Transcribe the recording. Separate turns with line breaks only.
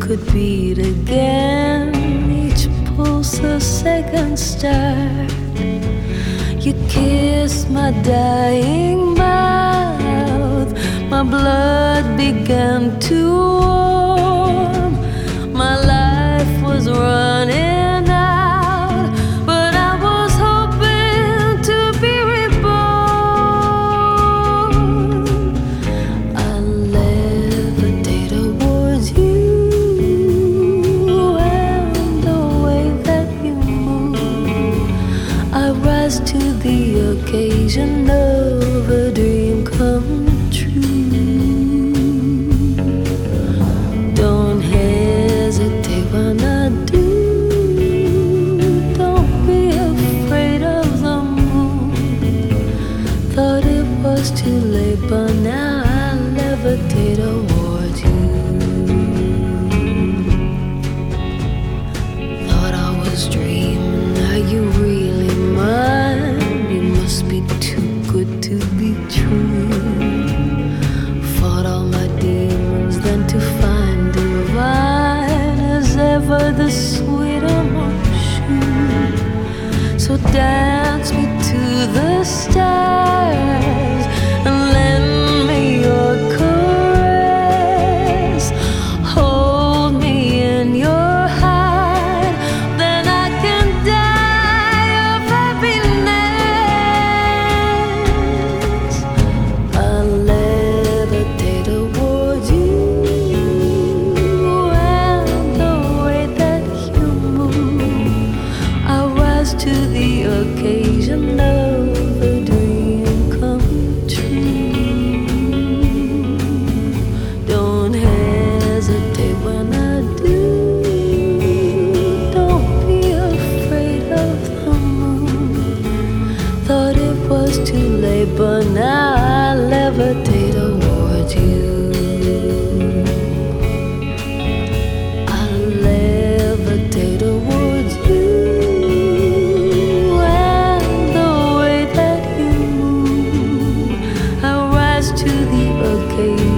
could beat again, each pulse a second start. You kissed my dying mouth, my blood began to warm, my life was running out, but I was hoping to be reborn. I levitate towards you, and the way that you move, I rise to the occasion of a dream come true. Don't hesitate when I do. Don't be afraid of the moon. Thought it was too late, but now I levitate towards you. Thought I was dreaming, are you really mine? You must be too good to be true. Fought all my demons, then to find divine as ever the sweet emotion. So dance me to the stars and lend me your caress. Hold me in your heart, then I can die of happiness. I levitate towards you, and the way that you move, I rise to the occasion of a dream come true. Don't hesitate when I do. Don't be afraid of the moon. Thought it was too late, but now I levitate towards you. I levitate towards you, and the way that you move, I rise to the occasion.